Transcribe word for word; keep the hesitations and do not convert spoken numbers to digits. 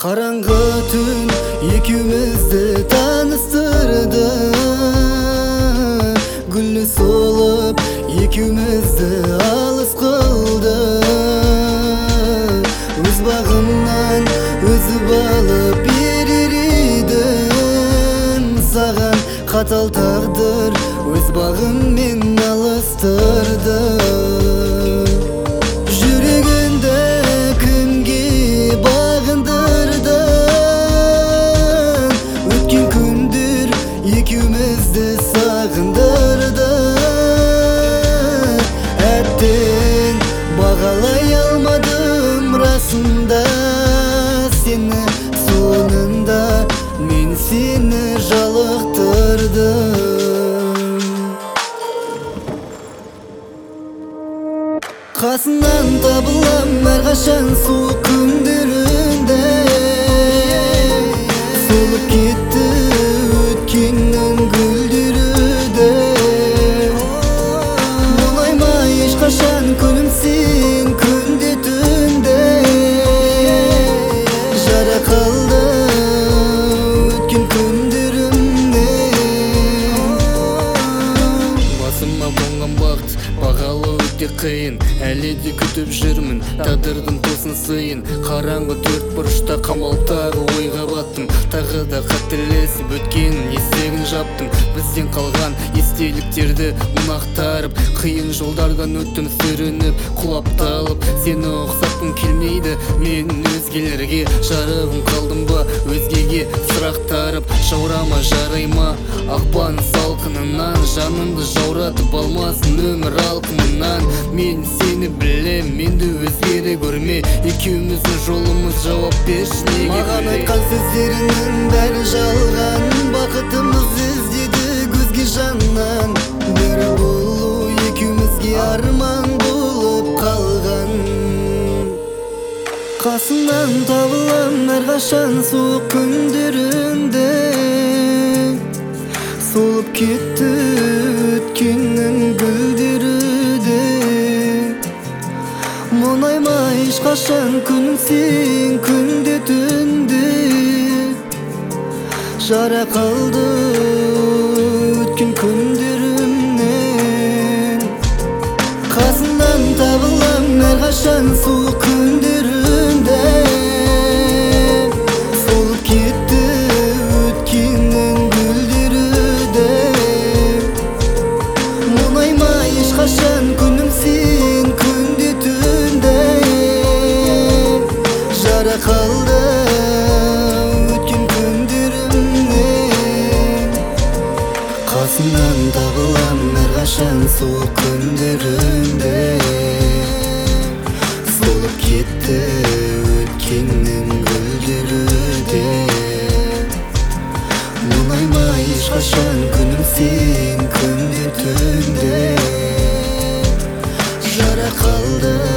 Караңгы түн экөөбүздү тааныстырды. Гүлү солуп экөөбүздү алыс кылды. Өз багымнан өзүп алып береридим. Саган катал тагдыр өз багыммен алыстырды. Жүрөгүндө кимге багындырдың? Өткөн күндөр экөөбүздү сагындырды. Әттең багалай алмадым расында сени, сонунда мен сени жалыктырдым. Касынан табылам ар качан суук күндөрүндө. Солуп кетти өткөндүн гүлдөрүдө. Болойма эч качан күнүмсүн күндө түндө. Жара калды өткөн күндөрүмдөн. Басыма конгон бакыт багалоо өтө кыйын. Әлі де күтіп жүрмін тағдырдың тосын сыйын. Қараңғы төрт бұрышта қамалтағы ойға баттым. Тағы да қателесіп өткенін есегін жаптым. Бізден қалған естеліктерді ұнақтарып, қиын жолдардан өттім сүрініп, құлап талып. Сені ұқсатқым келмейді мен өзгелерге. Жарығым қалдым ба өзгеге сұрақтарып. Жаурама жарайма ақпан салқынынан. Жанымды жауратып алмасын өмір алқымынан. Мен сені білем, менді өзгере көрме. Екеуміздің жолымыз жауап берші неге біле. Маған айтқан сөздерінің бәрі жалған. Бақытымыз іздеді көзге жаннан. Бір болу екеумізге арман болып қалған. Қасынан табылам әр қашан суық күндерінде. Солып кетті өткеннің гүлдеріде. Мұңайма еш қашан күнімсің күнде түнде. Жара қалды өткен күндерімнен. Қасынан табылам әр қашан суық күндерінде. Солып кетті өткеннің гүлдеріде. Мұңайма еш қашан күнімсің күнде түнде. Жара қалды өткен күндерімнен. Қасынан табылам әр қашан суық күндерінде. Солып кетті өткеннің гүлдеріде. Мұңайма еш қашан күнімсің күнде түнде. Жара қалды